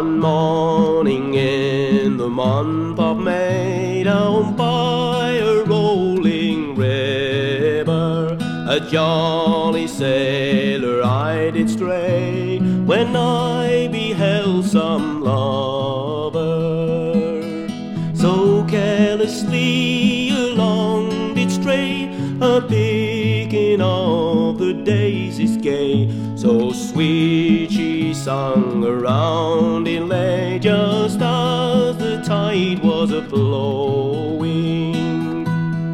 One morning in the month of May, down by a rolling river, a jolly sailor I did stray, when I beheld some lover. So carelessly along did stray, a-picking of the daisies gay. So sweet she sung around in lay, just as the tide was a-flowing.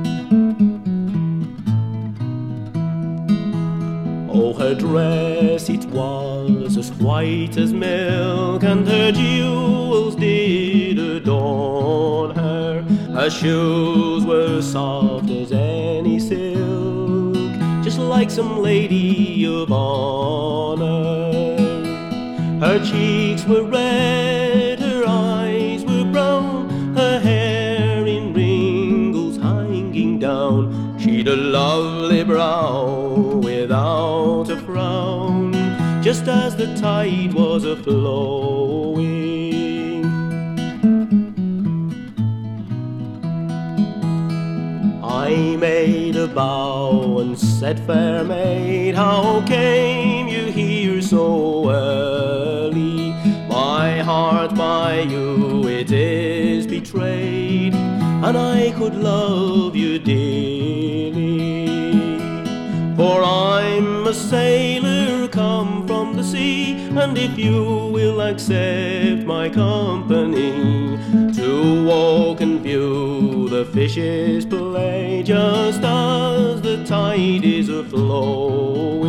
Oh, her dress it was as white as milk, and her jewels did adorn her. Her shoes were soft as any silk, just like some lady of honor. Her cheeks were red, her eyes were brown, her hair in ringles hanging down. She'd a lovely brow without a frown, just as the tide was a-flowing. I made a bow and said, "Fair maid, how came you here so early? My heart by you it is betrayed, and I could love you dearly. For I'm a sailor come from the sea, and if you will accept my company, to walk and view the fishes play, just as the tide is a-flowing."